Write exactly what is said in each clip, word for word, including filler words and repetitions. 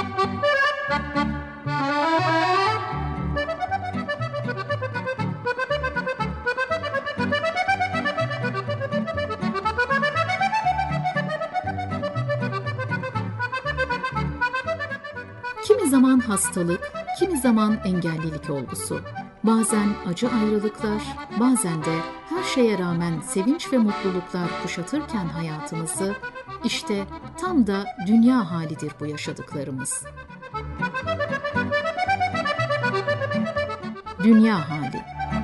Kimi zaman hastalık, kimi zaman engellilik olgusu, bazen acı ayrılıklar, bazen de her şeye rağmen sevinç ve mutluluklar kuşatırken hayatımızı, işte tam da dünya halidir bu yaşadıklarımız. Dünya hali.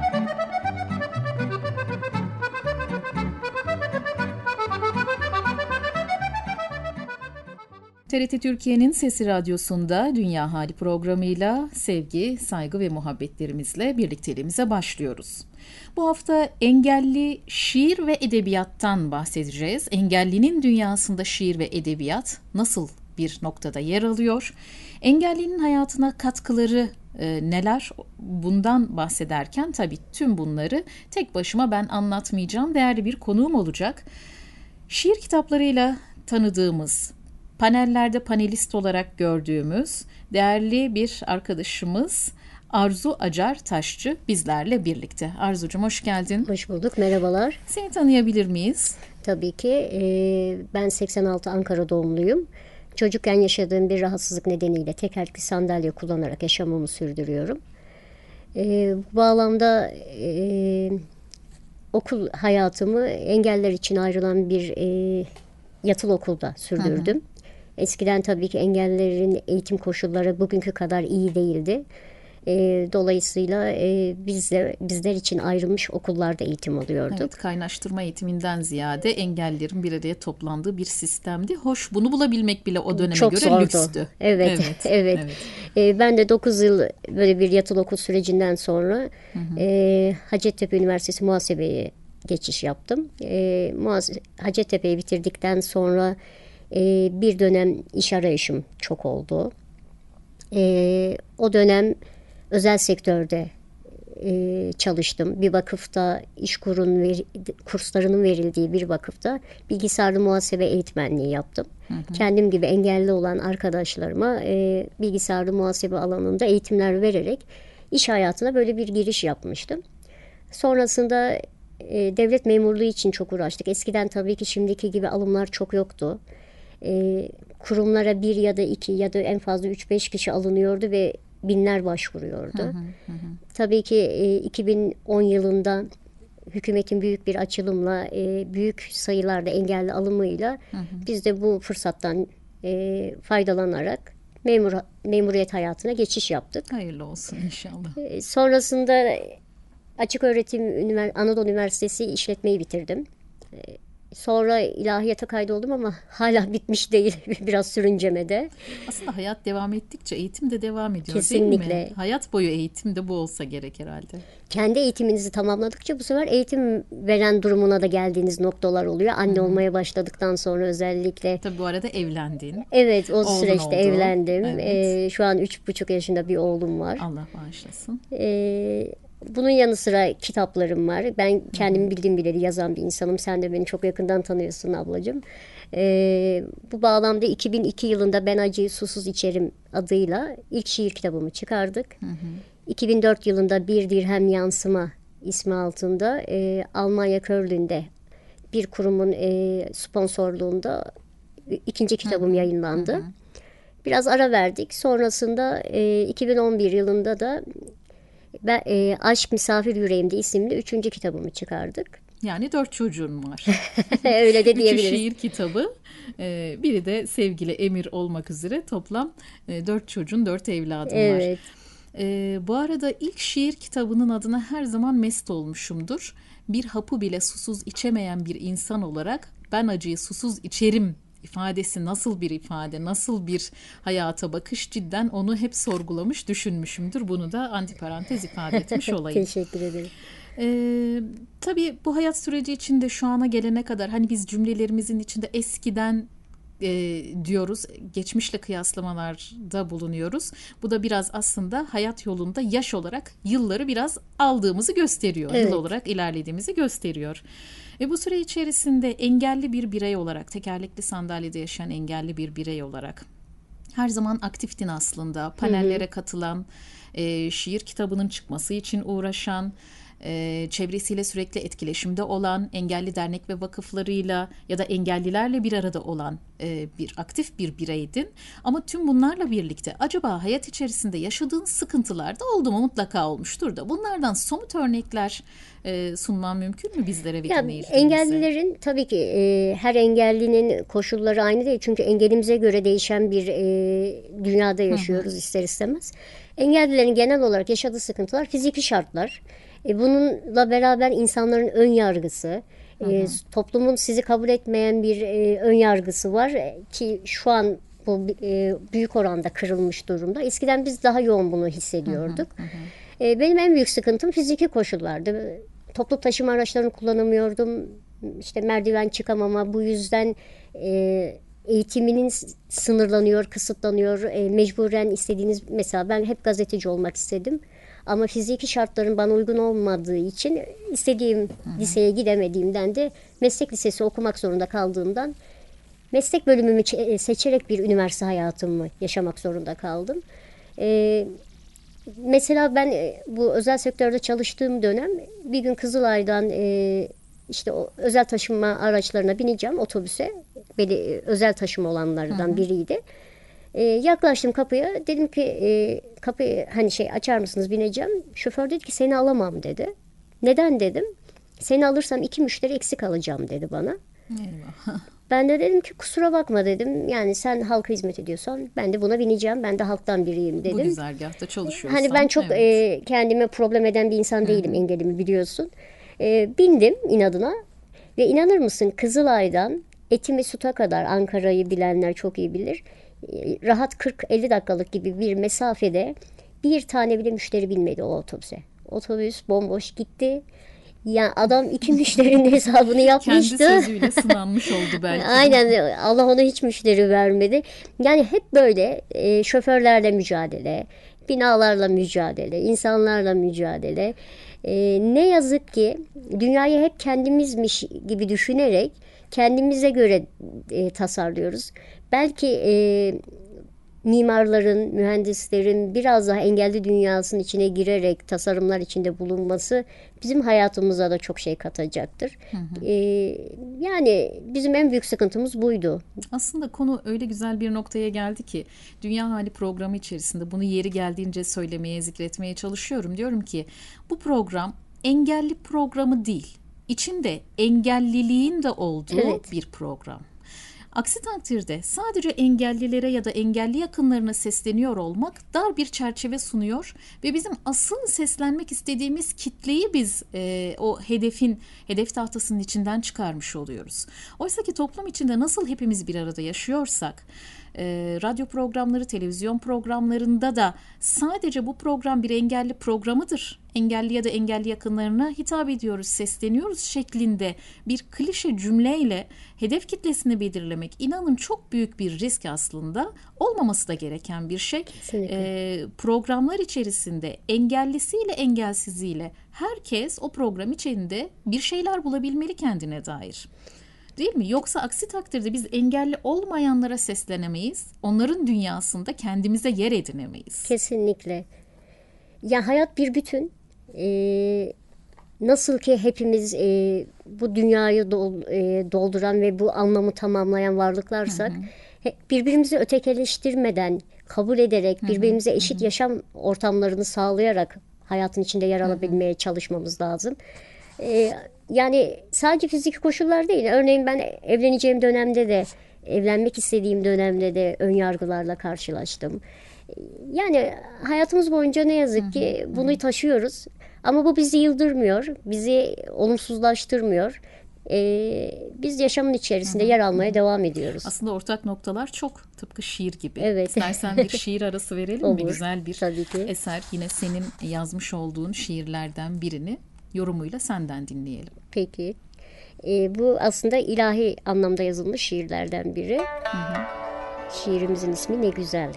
T R T Türkiye'nin Sesi Radyosu'nda Dünya Hali programıyla sevgi, saygı ve muhabbetlerimizle birlikteliğimize başlıyoruz. Bu hafta engelli şiir ve edebiyattan bahsedeceğiz. Engellinin dünyasında şiir ve edebiyat nasıl bir noktada yer alıyor? Engellinin hayatına katkıları e, neler? Bundan bahsederken tabii tüm bunları tek başıma ben anlatmayacağım. Değerli bir konuğum olacak. Şiir kitaplarıyla tanıdığımız, panellerde panelist olarak gördüğümüz değerli bir arkadaşımız Arzu Acar Taşçı bizlerle birlikte. Arzucuğum hoş geldin. Hoş bulduk, merhabalar. Seni tanıyabilir miyiz? Tabii ki. Ben seksen altı Ankara doğumluyum. Çocukken yaşadığım bir rahatsızlık nedeniyle tekerlekli sandalye kullanarak yaşamımı sürdürüyorum. Bu bağlamda okul hayatımı engeller için ayrılan bir yatılı okulda sürdürdüm. Hı hı. Eskiden tabii ki engellilerin eğitim koşulları bugünkü kadar iyi değildi. E, dolayısıyla e, biz de, bizler için ayrılmış okullarda eğitim alıyorduk. Evet, kaynaştırma eğitiminden ziyade engellilerin bir araya toplandığı bir sistemdi. Hoş, bunu bulabilmek bile o döneme Çok göre zordu. Lükstü. Evet, evet. evet. evet. E, ben de dokuz yıl böyle bir yatılı okul sürecinden sonra hı hı. E, Hacettepe Üniversitesi Muhasebe'ye geçiş yaptım. E, Muhase- Hacettepe'yi bitirdikten sonra e, bir dönem iş arayışım çok oldu. E, o dönem özel sektörde e, çalıştım. Bir vakıfta, İşkur'un ver, kurslarının verildiği bir vakıfta bilgisayarlı muhasebe eğitmenliği yaptım. Hı hı. Kendim gibi engelli olan arkadaşlarıma e, bilgisayarlı muhasebe alanında eğitimler vererek iş hayatına böyle bir giriş yapmıştım. Sonrasında e, devlet memurluğu için çok uğraştık. Eskiden tabii ki şimdiki gibi alımlar çok yoktu. E, kurumlara bir ya da iki ya da en fazla üç beş kişi alınıyordu ve binler başvuruyordu. Hı hı hı. Tabii ki e, iki bin on yılında hükümetin büyük bir açılımla e, büyük sayılarda engelli alımıyla hı hı. biz de bu fırsattan e, faydalanarak memur memuriyet hayatına geçiş yaptık. Hayırlı olsun inşallah. E, sonrasında Açık Öğretim Ünivers- Anadolu Üniversitesi işletmeyi bitirdim. E, Sonra ilahiyata kaydoldum ama hala bitmiş değil. Biraz sürüncemede. Aslında hayat devam ettikçe eğitim de devam ediyor. Kesinlikle. Değil mi? Hayat boyu eğitim de bu olsa gerek herhalde. Kendi eğitiminizi tamamladıkça bu sefer eğitim veren durumuna da geldiğiniz noktalar oluyor. Anne Hı-hı. olmaya başladıktan sonra özellikle. Tabii bu arada evlendin. Evet, o Oğlun süreçte oldu. evlendim. Evet. Ee, şu an üç buçuk yaşında bir oğlum var. Allah bağışlasın. Ee, Bunun yanı sıra kitaplarım var. Ben kendimi bildiğim bileli yazan bir insanım. Sen de beni çok yakından tanıyorsun ablacığım. Ee, bu bağlamda iki bin iki yılında Ben Acıyı Susuz İçerim adıyla ilk şiir kitabımı çıkardık. Hı hı. iki bin dört yılında Bir Dirhem Yansıma ismi altında e, Almanya Köln'de bir kurumun e, sponsorluğunda ikinci kitabım hı hı. yayınlandı. Hı hı. Biraz ara verdik. Sonrasında e, iki bin on bir yılında da Ben, e, Aşk Misafir Yüreğimde isimli üçüncü kitabımı çıkardık. Yani dört çocuğun var. Öyle de diyebiliriz. Üçü şiir kitabı, e, biri de sevgili Emir olmak üzere toplam e, dört çocuğun, dört evladın evet. var. E, bu arada ilk şiir kitabının adına her zaman mest olmuşumdur. Bir hapı bile susuz içemeyen bir insan olarak ben acıyı susuz içerim ifadesi nasıl bir ifade, nasıl bir hayata bakış, cidden onu hep sorgulamış, düşünmüşümdür. Bunu da antiparantez ifade etmiş olayım. Teşekkür ederim. Ee, tabii bu hayat süreci içinde şu ana gelene kadar hani biz cümlelerimizin içinde eskiden e, diyoruz, geçmişle kıyaslamalarda bulunuyoruz. Bu da biraz aslında hayat yolunda yaş olarak yılları biraz aldığımızı gösteriyor. Evet. Yıl olarak ilerlediğimizi gösteriyor. Ve bu süre içerisinde engelli bir birey olarak, tekerlekli sandalyede yaşayan engelli bir birey olarak her zaman aktiftin aslında. Panellere hı hı. katılan, e, şiir kitabının çıkması için uğraşan, e, çevresiyle sürekli etkileşimde olan, engelli dernek ve vakıflarıyla ya da engellilerle bir arada olan e, bir aktif bir bireydin. Ama tüm bunlarla birlikte acaba hayat içerisinde yaşadığın sıkıntılar da oldu mu? Mutlaka olmuştur da. Bunlardan somut örnekler e, sunman mümkün mü bizlere ve dinleyicilerimize? Engellilerin tabii ki e, her engellinin koşulları aynı değil. Çünkü engelimize göre değişen bir e, dünyada yaşıyoruz, hı hı. ister istemez. Engellilerin genel olarak yaşadığı sıkıntılar fiziki şartlar. E, bununla beraber insanların ön yargısı, hı hı. E, toplumun sizi kabul etmeyen bir e, ön yargısı var e, ki şu an bu e, büyük oranda kırılmış durumda. Eskiden biz daha yoğun bunu hissediyorduk. Hı hı hı. E, benim en büyük sıkıntım fiziki koşullardı. Toplu taşıma araçlarını kullanamıyordum. İşte merdiven çıkamama, bu yüzden e, eğitiminin sınırlanıyor, kısıtlanıyor. E, mecburen istediğiniz, mesela ben hep gazeteci olmak istedim. Ama fiziki şartların bana uygun olmadığı için istediğim hı hı. liseye gidemediğimden de meslek lisesi okumak zorunda kaldığımdan meslek bölümümü seçerek bir üniversite hayatımı yaşamak zorunda kaldım. Ee, mesela ben bu özel sektörde çalıştığım dönem bir gün Kızılay'dan e, işte o özel taşıma araçlarına bineceğim, otobüse. Beni, özel taşıma olanlardan hı hı. biriydi. Ee, yaklaştım kapıya, dedim ki e, kapıyı hani şey açar mısınız, bineceğim. Şoför dedi ki seni alamam dedi. Neden dedim. Seni alırsam iki müşteri eksik alacağım dedi bana. Eyvah. Ben de dedim ki kusura bakma dedim. Yani sen halka hizmet ediyorsan ben de buna bineceğim. Ben de halktan biriyim dedim. Bu güzergahta çalışıyorsan. Hani ben çok evet. e, kendime problem eden bir insan değilim, hı hı. engelimi biliyorsun. E, bindim inadına ve inanır mısın Kızılay'dan Etimesut'a kadar, Ankara'yı bilenler çok iyi bilir. Rahat kırk elli dakikalık gibi bir mesafede bir tane bile müşteri binmedi o otobüse. Otobüs bomboş gitti. Ya adam iki müşterinin hesabını yapmıştı. Kendi sözüyle sınanmış oldu belki. Aynen, Allah ona hiç müşteri vermedi. Yani hep böyle e, şoförlerle mücadele, binalarla mücadele, insanlarla mücadele. E, ne yazık ki dünyayı hep kendimizmiş gibi düşünerek kendimize göre e, tasarlıyoruz. Belki e, mimarların, mühendislerin biraz daha engelli dünyasının içine girerek tasarımlar içinde bulunması bizim hayatımıza da çok şey katacaktır. Hı hı. E, yani bizim en büyük sıkıntımız buydu. Aslında konu öyle güzel bir noktaya geldi ki Dünya Hali programı içerisinde bunu yeri geldiğince söylemeye, zikretmeye çalışıyorum. Diyorum ki bu program engelli programı değil. İçinde engelliliğin de olduğu evet. bir program. Aksi takdirde sadece engellilere ya da engelli yakınlarına sesleniyor olmak dar bir çerçeve sunuyor ve bizim asıl seslenmek istediğimiz kitleyi biz e, o hedefin, hedef tahtasının içinden çıkarmış oluyoruz. Oysa ki toplum içinde nasıl hepimiz bir arada yaşıyorsak, e, radyo programları, televizyon programlarında da sadece bu program bir engelli programıdır, engelli ya da engelli yakınlarına hitap ediyoruz, sesleniyoruz şeklinde bir klişe cümleyle hedef kitlesini belirlemek inanın çok büyük bir risk aslında. Olmaması da gereken bir şey. Ee, programlar içerisinde engellisiyle engelsiziyle herkes o program içinde bir şeyler bulabilmeli kendine dair. Değil mi? Yoksa aksi takdirde biz engelli olmayanlara seslenemeyiz. Onların dünyasında kendimize yer edinemeyiz. Kesinlikle. Ya hayat bir bütün. Ee, nasıl ki hepimiz e, bu dünyayı dol, e, dolduran ve bu anlamı tamamlayan varlıklarsak, hı hı. He, birbirimizi ötekileştirmeden, kabul ederek, hı hı. birbirimize eşit hı hı. yaşam ortamlarını sağlayarak hayatın içinde yer alabilmeye hı hı. çalışmamız lazım. Ee, yani sadece fiziki koşullar değil. Örneğin ben evleneceğim dönemde de, evlenmek istediğim dönemde de ön yargılarla karşılaştım. Yani hayatımız boyunca ne yazık ki hı hı. bunu taşıyoruz. Ama bu bizi yıldırmıyor, bizi olumsuzlaştırmıyor. Ee, biz yaşamın içerisinde hı hı. yer almaya hı hı. devam ediyoruz. Aslında ortak noktalar çok, tıpkı şiir gibi. Evet. İstersen bir şiir arası verelim Olur, mi? Güzel bir tabii ki. eser. Yine senin yazmış olduğun şiirlerden birini yorumuyla senden dinleyelim. Peki. Ee, bu aslında ilahi anlamda yazılmış şiirlerden biri. Hı hı. Şiirimizin ismi Ne Güzel.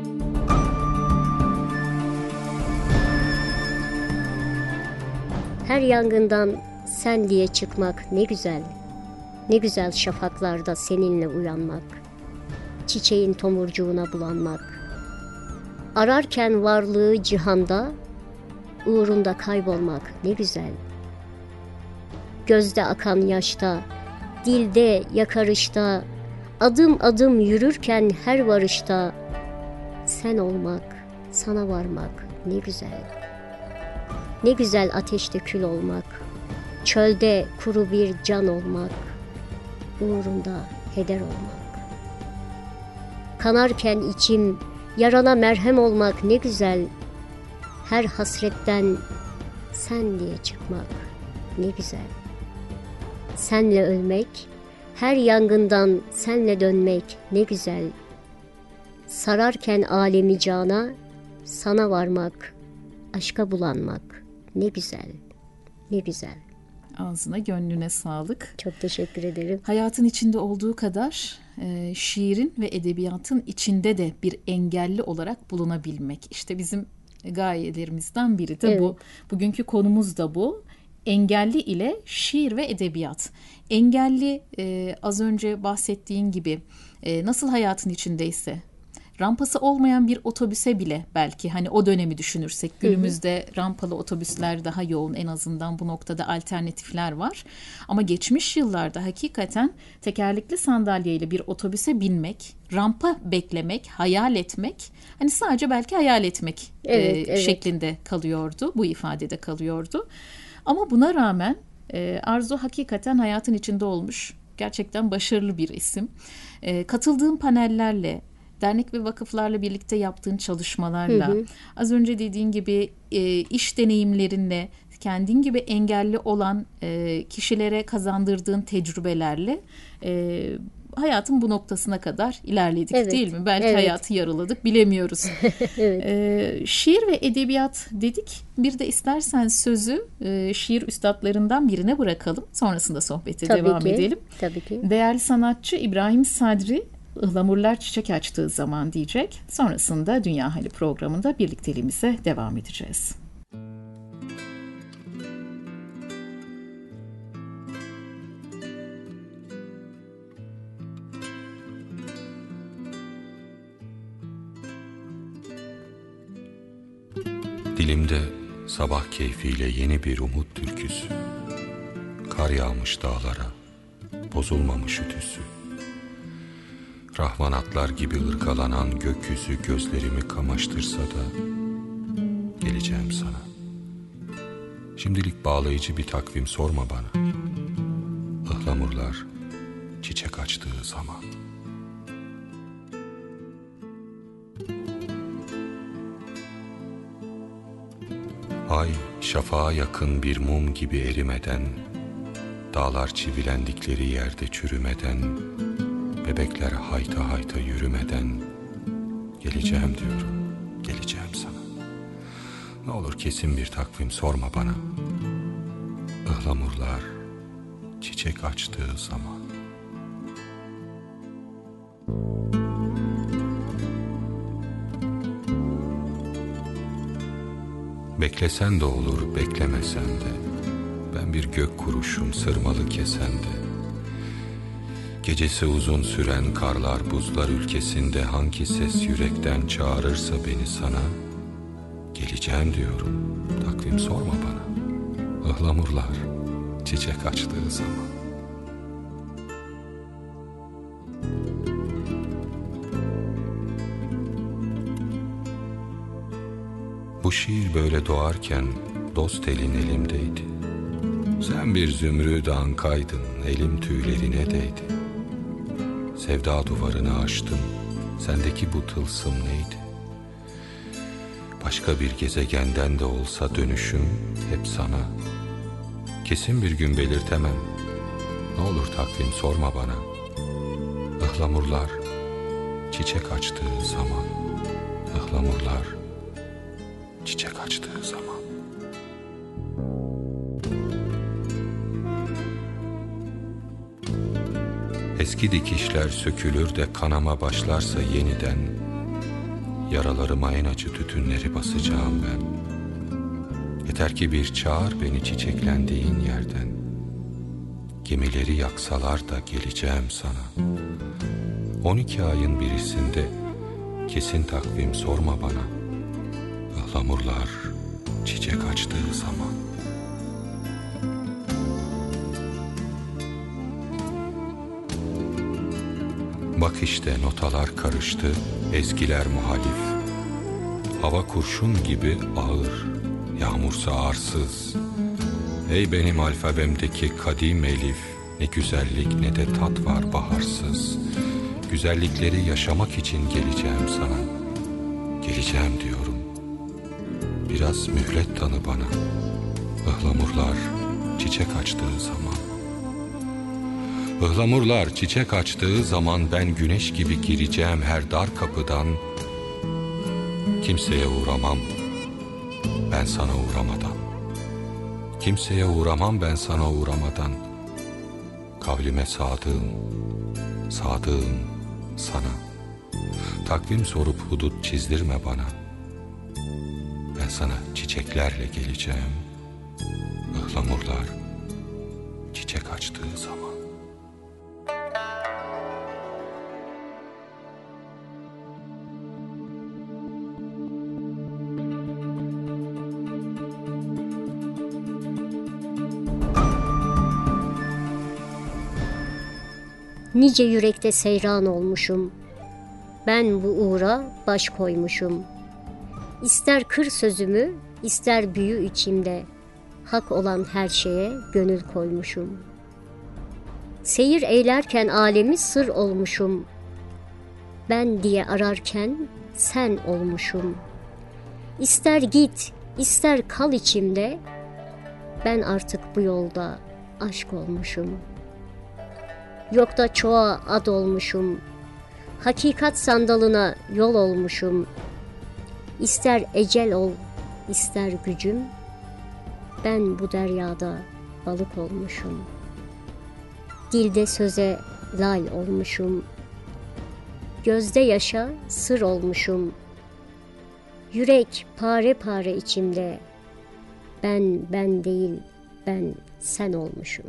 Her her yangından sen diye çıkmak ne güzel. Ne güzel şafaklarda seninle uyanmak. Çiçeğin tomurcuğuna bulanmak. Ararken varlığı cihanda, uğrunda kaybolmak ne güzel. Gözde akan yaşta, dilde yakarışta, adım adım yürürken her varışta, sen olmak, sana varmak ne güzel. Ne güzel ateşte kül olmak, çölde kuru bir can olmak, uğrunda heder olmak. Kanarken içim, yarana merhem olmak ne güzel. Her hasretten sen diye çıkmak ne güzel. Senle ölmek, her yangından senle dönmek ne güzel. Sararken alemi cana, sana varmak, aşka bulanmak ne güzel, ne güzel. Ağzına, gönlüne sağlık. Çok teşekkür ederim. Hayatın içinde olduğu kadar e, şiirin ve edebiyatın içinde de bir engelli olarak bulunabilmek. İşte bizim gayelerimizden biri de evet. bu. Bugünkü konumuz da bu. Engelli ile şiir ve edebiyat. Engelli e, az önce bahsettiğin gibi e, nasıl hayatın içindeyse, rampası olmayan bir otobüse bile belki hani o dönemi düşünürsek günümüzde hı hı. rampalı otobüsler daha yoğun, en azından bu noktada alternatifler var. Ama geçmiş yıllarda hakikaten tekerlekli sandalyeyle bir otobüse binmek, rampa beklemek, hayal etmek, hani sadece belki hayal etmek evet, e, evet. şeklinde kalıyordu, bu ifadede kalıyordu. Ama buna rağmen e, Arzu hakikaten hayatın içinde olmuş, gerçekten başarılı bir isim. E, katıldığım panellerle, dernek ve vakıflarla birlikte yaptığın çalışmalarla, hı hı. az önce dediğin gibi e, iş deneyimlerinle, kendin gibi engelli olan e, kişilere kazandırdığın tecrübelerle e, hayatın bu noktasına kadar ilerledik, evet. değil mi? Belki evet. hayatı yarıladık, bilemiyoruz. evet. e, şiir ve edebiyat dedik. Bir de istersen sözü e, şiir üstadlarından birine bırakalım. Sonrasında sohbete Tabii devam ki. edelim. Tabii ki. Değerli sanatçı İbrahim Sadri, Ihlamurlar çiçek açtığı zaman diyecek. Sonrasında Dünya Hali programında birlikteliğimize devam edeceğiz. Dilimde sabah keyfiyle yeni bir umut türküsü. Kar yağmış dağlara, bozulmamış ütüsü. Rahvanatlar gibi ırkalanan gökyüzü gözlerimi kamaştırsa da geleceğim sana. Şimdilik bağlayıcı bir takvim sorma bana. Ihlamurlar çiçek açtığı zaman. Ay şafağa yakın bir mum gibi erimeden, dağlar çivilendikleri yerde çürümeden, bebekler hayta hayta yürümeden geleceğim diyorum, geleceğim sana. Ne olur kesin bir takvim sorma bana. Ihlamurlar çiçek açtığı zaman. Beklesen de olur, beklemesen de, ben bir gök kuruşum sırmalı kesende. Gecesi uzun süren karlar buzlar ülkesinde hangi ses yürekten çağırırsa beni sana, geleceğim diyorum, takvim sorma bana. Ihlamurlar çiçek açtığı zaman. Bu şiir böyle doğarken dost elin elimdeydi. Sen bir zümrüt ankaydın, elim tüylerine değdi. Sevda duvarını aştım, sendeki bu tılsım neydi? Başka bir gezegenden de olsa dönüşüm hep sana. Kesin bir gün belirtemem, ne olur takvim sorma bana. Ihlamurlar çiçek açtığı zaman, ıhlamurlar çiçek açtığı zaman. Eski dikişler sökülür de kanama başlarsa yeniden, yaralarıma en acı tütünleri basacağım ben. Yeter ki bir çağır beni çiçeklendiğin yerden. Gemileri yaksalar da geleceğim sana. On iki ayın birisinde kesin takvim sorma bana. Ihlamurlar çiçek açtığı zaman. Bak işte notalar karıştı, ezgiler muhalif. Hava kurşun gibi ağır, yağmursa arsız. Ey benim alfabemdeki kadim elif, ne güzellik ne de tat var baharsız. Güzellikleri yaşamak için geleceğim sana. Geleceğim diyorum. Biraz mühlet tanı bana. Ihlamurlar çiçek açtığı zaman. Ihlamurlar çiçek açtığı zaman ben güneş gibi gireceğim her dar kapıdan. Kimseye uğramam ben sana uğramadan. Kimseye uğramam ben sana uğramadan. Kavlime sadığım, sadığım sana. Takvim sorup hudut çizdirme bana. Ben sana çiçeklerle geleceğim. Ihlamurlar çiçek açtığı zaman. Nice yürekte seyran olmuşum, ben bu uğra baş koymuşum. İster kır sözümü, ister büyü içimde, hak olan her şeye gönül koymuşum. Seyir eylerken alemi sır olmuşum, ben diye ararken sen olmuşum. İster git, ister kal içimde, ben artık bu yolda aşk olmuşum. Yok da çoğa ad olmuşum, hakikat sandalına yol olmuşum. İster ecel ol, ister gücüm, ben bu deryada balık olmuşum. Dilde söze lal olmuşum, gözde yaşa sır olmuşum. Yürek pare pare içimde, ben ben değil, ben sen olmuşum.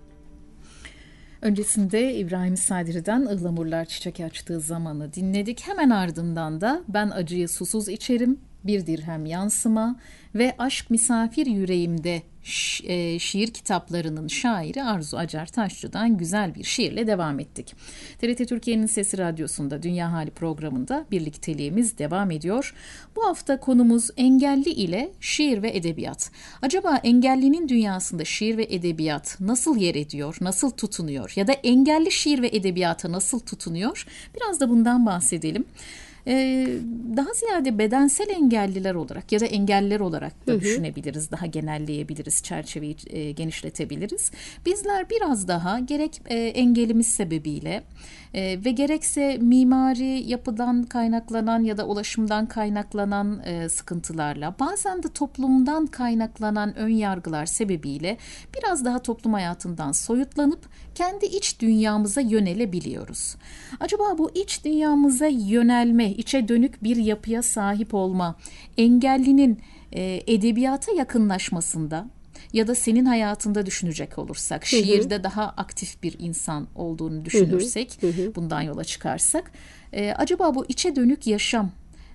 Öncesinde İbrahim Sadri'den Ihlamurlar çiçek açtığı zamanı dinledik. Hemen ardından da Ben acıyı susuz içerim, Bir dirhem yansıma ve Aşk misafir yüreğimde şi- e, şiir kitaplarının şairi Arzu Acar Taşçı'dan güzel bir şiirle devam ettik. T R T Türkiye'nin Sesi Radyosu'nda Dünya Hali programında birlikteliğimiz devam ediyor. Bu hafta konumuz engelli ile şiir ve edebiyat. Acaba engellinin dünyasında şiir ve edebiyat nasıl yer ediyor, nasıl tutunuyor ya da engelli şiir ve edebiyata nasıl tutunuyor? Biraz da bundan bahsedelim. Ee, daha ziyade bedensel engelliler olarak ya da engelliler olarak da hı hı. düşünebiliriz, daha genelleyebiliriz, çerçeveyi e, genişletebiliriz. Bizler biraz daha gerek e, engelimiz sebebiyle e, ve gerekse mimari yapıdan kaynaklanan ya da ulaşımdan kaynaklanan e, sıkıntılarla, bazen de toplumdan kaynaklanan ön yargılar sebebiyle biraz daha toplum hayatından soyutlanıp kendi iç dünyamıza yönelebiliyoruz. Acaba bu iç dünyamıza yönelme, içe dönük bir yapıya sahip olma, engellinin e, edebiyata yakınlaşmasında ya da senin hayatında düşünecek olursak, hı hı. şiirde daha aktif bir insan olduğunu düşünürsek, hı hı. bundan yola çıkarsak, e, acaba bu içe dönük yaşam,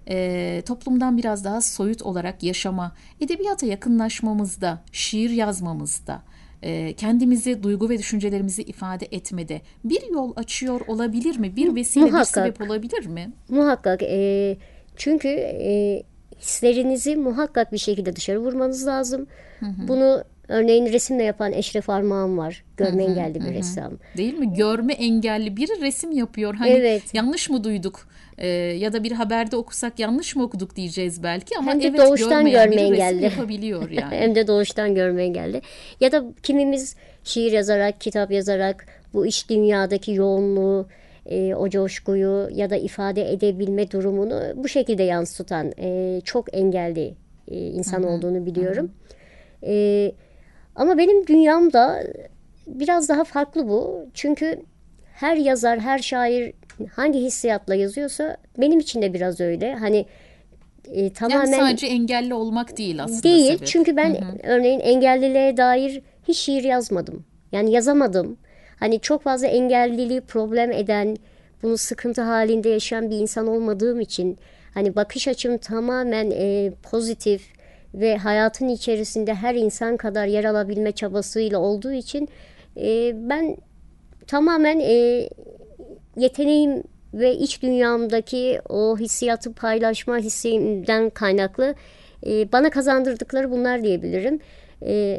e, toplumdan biraz daha soyut olarak yaşama, edebiyata yakınlaşmamızda, şiir yazmamızda, kendimizi, duygu ve düşüncelerimizi ifade etmede bir yol açıyor olabilir mi? Bir vesile, muhakkak, bir sebep olabilir mi? Muhakkak. E, çünkü e, hislerinizi muhakkak bir şekilde dışarı vurmanız lazım. Hı hı. Bunu örneğin resimle yapan Eşref Armağan var. Görme hı hı, engelli bir hı. ressam. Değil mi? Görme engelli biri resim yapıyor. Hani evet. yanlış mı duyduk? Ee, ya da bir haberde okusak yanlış mı okuduk diyeceğiz belki ama hem de evet, doğuştan görme engelli yapabiliyor yani. Hem de doğuştan görme engelli. Ya da kimimiz şiir yazarak, kitap yazarak bu iç dünyadaki yoğunluğu, e, o coşkuyu ya da ifade edebilme durumunu bu şekilde yansıtan e, çok engelli e, insan hı hı. olduğunu biliyorum. Hı hı. E, ama benim dünyamda biraz daha farklı bu. Çünkü her yazar, her şair hangi hissiyatla yazıyorsa benim için de biraz öyle. Hani e, tamamen... Yani sadece engelli olmak değil aslında Değil sebep. çünkü ben hı hı. örneğin engelliliğe dair hiç şiir yazmadım. Yani yazamadım. Hani çok fazla engelliliği problem eden, bunu sıkıntı halinde yaşayan bir insan olmadığım için hani bakış açım tamamen e, pozitif ve hayatın içerisinde her insan kadar yer alabilme çabasıyla olduğu için e, ben tamamen e, yeteneğim ve iç dünyamdaki o hissiyatı paylaşma hissinden kaynaklı e, bana kazandırdıkları bunlar diyebilirim. E,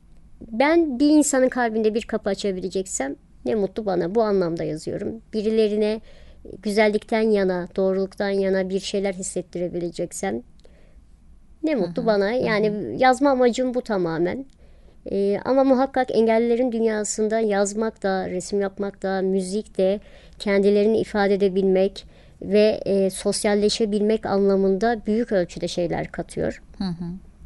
ben bir insanın kalbinde bir kapı açabileceksem ne mutlu bana. Bu anlamda yazıyorum. Birilerine güzellikten yana, doğruluktan yana bir şeyler hissettirebileceksem ne mutlu hı hı, bana. Yani hı. yazma amacım bu tamamen. Ee, ama muhakkak engellilerin dünyasında yazmak da, resim yapmak da, müzik de kendilerini ifade edebilmek ve e, sosyalleşebilmek anlamında büyük ölçüde şeyler katıyor. Hı hı.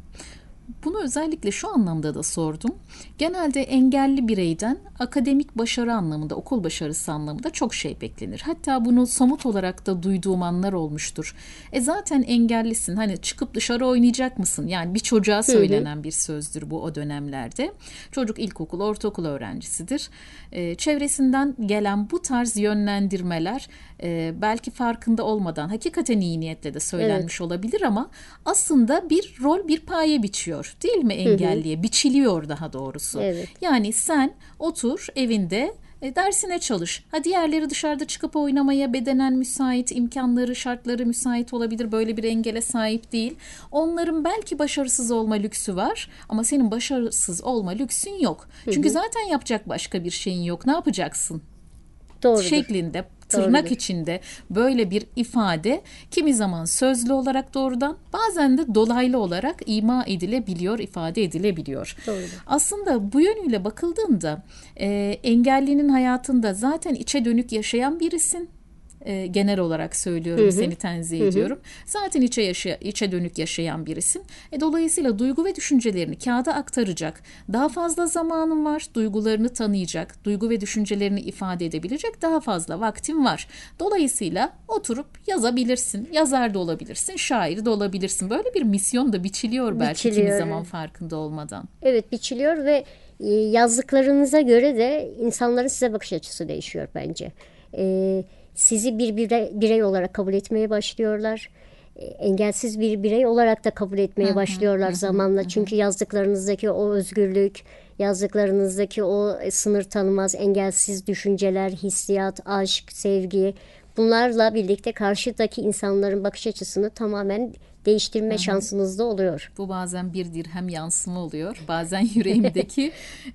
Bunu özellikle şu anlamda da sordum. Genelde engelli bireyden akademik başarı anlamında, okul başarısı anlamında çok şey beklenir. Hatta bunu somut olarak da duyduğum anlar olmuştur. E zaten engellisin, hani çıkıp dışarı oynayacak mısın? Yani bir çocuğa söylenen hı hı. bir sözdür bu o dönemlerde. Çocuk ilkokul, ortaokul öğrencisidir. E, çevresinden gelen bu tarz yönlendirmeler e, belki farkında olmadan, hakikaten iyi niyetle de söylenmiş evet. olabilir ama aslında bir rol, bir paye biçiyor. Değil mi engelliye? Hı hı. Biçiliyor daha doğrusu. Evet. Yani sen otur evinde e, dersine çalış. Ha diğerleri dışarıda çıkıp oynamaya bedenen müsait, imkanları, şartları müsait olabilir. Böyle bir engele sahip değil. Onların belki başarısız olma lüksü var ama senin başarısız olma lüksün yok. Hı hı. Çünkü zaten yapacak başka bir şeyin yok. Ne yapacaksın? Doğrudur. Şeklinde, tırnak Doğrudur. içinde böyle bir ifade kimi zaman sözlü olarak doğrudan, bazen de dolaylı olarak ima edilebiliyor, ifade edilebiliyor. Doğrudur. Aslında bu yönüyle bakıldığında e, engellinin hayatında zaten içe dönük yaşayan birisin. E, genel olarak söylüyorum, hı hı. seni tenzih hı hı. ediyorum. Zaten içe yaşa, içe dönük yaşayan birisin. E, dolayısıyla duygu ve düşüncelerini kağıda aktaracak. Daha fazla zamanın var. Duygularını tanıyacak. Duygu ve düşüncelerini ifade edebilecek daha fazla vaktin var. Dolayısıyla oturup yazabilirsin. Yazar da olabilirsin. Şair de olabilirsin. Böyle bir misyon da biçiliyor belki biçiliyor. Kimi zaman farkında olmadan. Evet, biçiliyor ve yazdıklarınıza göre de insanların size bakış açısı değişiyor bence. Evet. Sizi bir birey, birey olarak kabul etmeye başlıyorlar. Engelsiz bir birey olarak da kabul etmeye başlıyorlar zamanla. Çünkü yazdıklarınızdaki o özgürlük, yazdıklarınızdaki o sınır tanımaz, engelsiz düşünceler, hissiyat, aşk, sevgi, bunlarla birlikte karşıdaki insanların bakış açısını tamamen değiştirme Hı-hı. şansınız da oluyor. Bu bazen bir dirhem yansıma oluyor. Bazen yüreğimdeki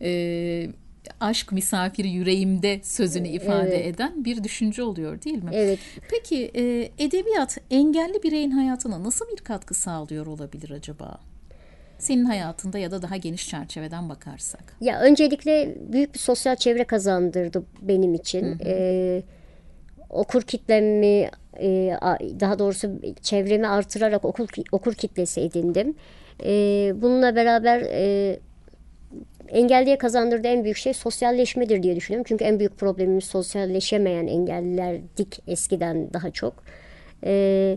e, aşk misafiri yüreğimde sözünü ifade evet. eden bir düşünce oluyor, değil mi? Evet. Peki e, edebiyat engelli bireyin hayatına nasıl bir katkı sağlıyor olabilir acaba? Senin hayatında ya da daha geniş çerçeveden bakarsak. Ya öncelikle büyük bir sosyal çevre kazandırdı benim için. Ee, okur kitlemi, e, daha doğrusu çevremi artırarak okur, okur kitlesi edindim. Ee, bununla beraber e, engelliye kazandırdığı en büyük şey sosyalleşmedir diye düşünüyorum. Çünkü en büyük problemimiz sosyalleşemeyen engellilerdik eskiden daha çok. Ee,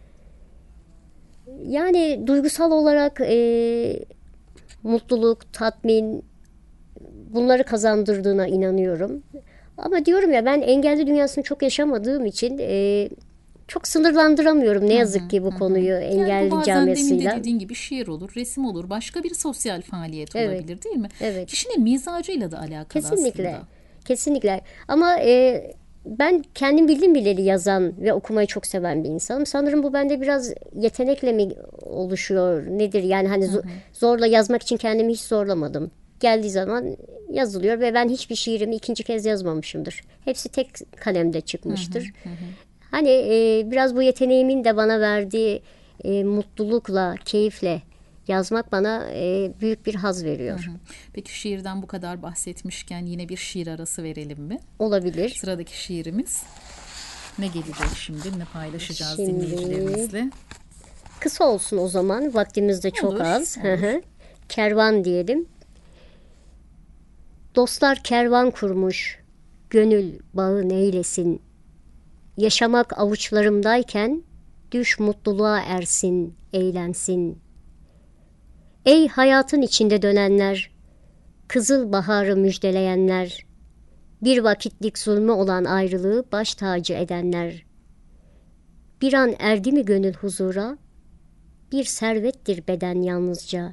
yani duygusal olarak e, mutluluk, tatmin, bunları kazandırdığına inanıyorum. Ama diyorum ya, ben engelli dünyasını çok yaşamadığım için e, çok sınırlandıramıyorum ne yazık hı hı, ki bu hı. konuyu engelli yani bu camiasıyla. Demin de dediğin gibi şiir olur, resim olur, başka bir sosyal faaliyet evet. olabilir, değil mi? Evet. Kişinin mizacıyla da alakalı kesinlikle, aslında. Kesinlikle. Ama e, ben kendim bildim bileli yazan ve okumayı çok seven bir insanım. Sanırım bu bende biraz yetenekle mi oluşuyor, nedir? Yani hani hı hı. zorla yazmak için kendimi hiç zorlamadım. Geldiği zaman yazılıyor ve ben hiçbir şiirimi ikinci kez yazmamışımdır. Hepsi tek kalemde çıkmıştır. Hı hı hı. Hani e, biraz bu yeteneğimin de bana verdiği e, mutlulukla, keyifle yazmak bana e, büyük bir haz veriyor. Hı hı. Peki şiirden bu kadar bahsetmişken yine bir şiir arası verelim mi? Olabilir. Sıradaki şiirimiz ne gelecek şimdi? Ne paylaşacağız şimdi, dinleyicilerimizle? Kısa olsun o zaman. Vaktimiz de çok olur, az. Olur. Kervan diyelim. Dostlar kervan kurmuş, gönül bağı neylesin. Yaşamak avuçlarımdayken düş mutluluğa ersin, eğlensin. Ey hayatın içinde dönenler, kızıl baharı müjdeleyenler, bir vakitlik zulmü olan ayrılığı baş tacı edenler. Bir an erdi mi gönül huzura, bir servettir beden yalnızca.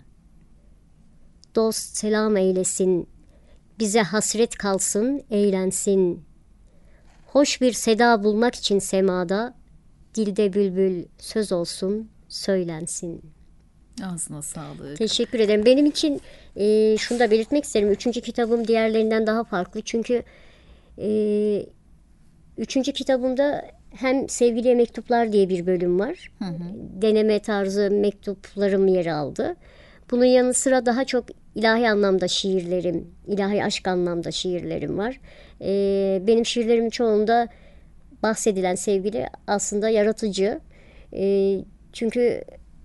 Dost selam eylesin, bize hasret kalsın, eğlensin. Hoş bir seda bulmak için semada, dilde bülbül söz olsun, söylensin. Ağzına sağlık. Teşekkür ederim. Benim için e, şunu da belirtmek isterim. Üçüncü kitabım diğerlerinden daha farklı. Çünkü e, üçüncü kitabımda hem Sevgiliye Mektuplar diye bir bölüm var. Hı hı. Deneme tarzı mektuplarım yer aldı. Bunun yanı sıra daha çok ilahi anlamda şiirlerim, ilahi aşk anlamda şiirlerim var. E, benim şiirlerimin çoğunda bahsedilen sevgili aslında yaratıcı. E, çünkü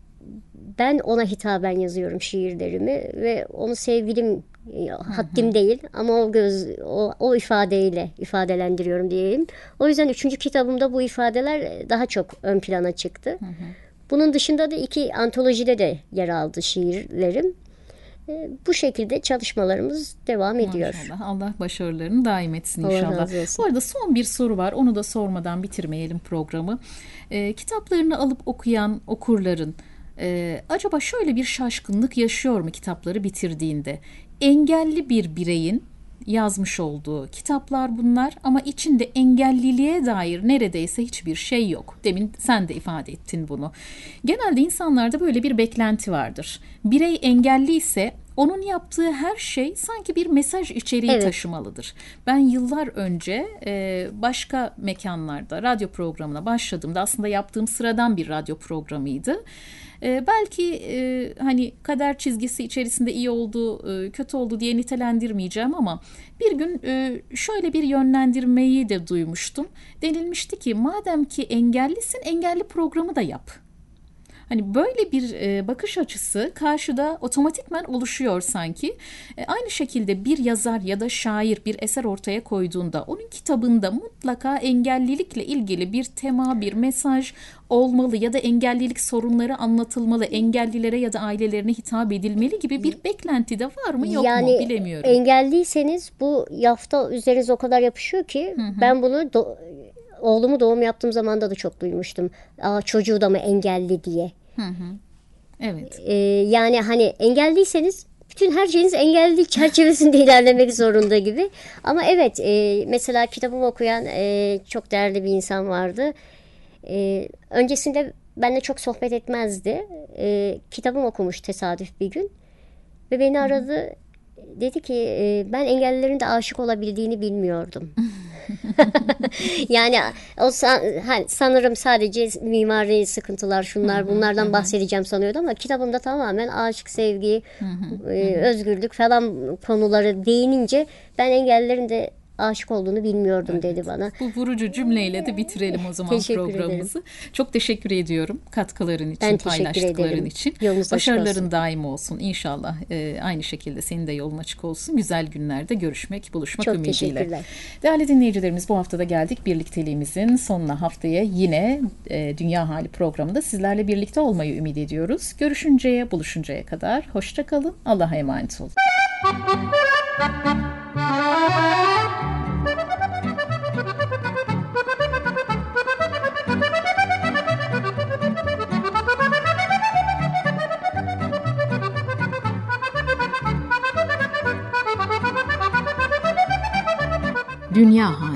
ben ona hitaben yazıyorum şiirlerimi ve onu sevgilim, haddim hı hı. değil ama o göz o, o ifadeyle ifadelendiriyorum diyeyim. O yüzden üçüncü kitabımda bu ifadeler daha çok ön plana çıktı. Hı hı. Bunun dışında da iki antolojide de yer aldı şiirlerim. E, bu şekilde çalışmalarımız devam ediyor. Maşallah. Allah başarılarını daim etsin Allah inşallah. razı olsun. Bu arada son bir soru var. Onu da sormadan bitirmeyelim programı. E, kitaplarını alıp okuyan okurların Ee, acaba şöyle bir şaşkınlık yaşıyor mu kitapları bitirdiğinde? Engelli bir bireyin yazmış olduğu kitaplar bunlar ama içinde engelliliğe dair neredeyse hiçbir şey yok. Demin sen de ifade ettin bunu. Genelde insanlarda böyle bir beklenti vardır. Birey engelli ise onun yaptığı her şey sanki bir mesaj içeriği evet. taşımalıdır. Ben yıllar önce e, başka mekanlarda radyo programına başladığımda aslında yaptığım sıradan bir radyo programıydı. Ee, belki e, hani kader çizgisi içerisinde iyi oldu, e, kötü oldu diye nitelendirmeyeceğim ama bir gün e, şöyle bir yönlendirmeyi de duymuştum. Denilmişti ki madem ki engellisin, engelli programı da yap. Hani böyle bir e, bakış açısı karşıda otomatikman oluşuyor sanki. E, aynı şekilde bir yazar ya da şair bir eser ortaya koyduğunda onun kitabında mutlaka engellilikle ilgili bir tema, bir mesaj olmalı ya da engellilik sorunları anlatılmalı, engellilere ya da ailelerine hitap edilmeli gibi bir beklenti de var mı yok yani, mu bilemiyorum. Engelliyseniz bu yafta üzerinize o kadar yapışıyor ki hı hı. ben bunu do- oğlumu doğum yaptığım zamanda da çok duymuştum. Aa, çocuğu da mı engelli diye. Hı hı. Evet. Ee, yani hani engelliyseniz bütün her şeyiniz engellilik çerçevesinde ilerlemek zorunda gibi. Ama evet e, mesela kitabımı okuyan e, çok değerli bir insan vardı. E, öncesinde benimle çok sohbet etmezdi. E, kitabımı okumuş tesadüf bir gün. Ve beni aradı. Hı hı. Dedi ki e, ben engellilerin de aşık olabildiğini bilmiyordum. Yani o san, hani sanırım sadece mimari sıkıntılar şunlar bunlardan bahsedeceğim sanıyordu ama kitabımda tamamen aşk, sevgi, e, özgürlük falan konuları değinince ben engellilerin de aşık olduğunu bilmiyordum evet. dedi bana. Bu vurucu cümleyle de bitirelim o zaman programımızı. Ederim. Çok teşekkür ediyorum katkıların için, ben paylaştıkların ederim. için. Yolunuz Başarıların daim olsun. İnşallah e, aynı şekilde senin de yolun açık olsun. Güzel günlerde görüşmek, buluşmak Çok ümidiyle. Teşekkürler. Değerli dinleyicilerimiz, bu haftada geldik birlikteliğimizin sonuna. Haftaya yine e, Dünya Hali programında sizlerle birlikte olmayı ümit ediyoruz. Görüşünceye, buluşuncaya kadar hoşça kalın. Allah'a emanet olun. Dünya Hali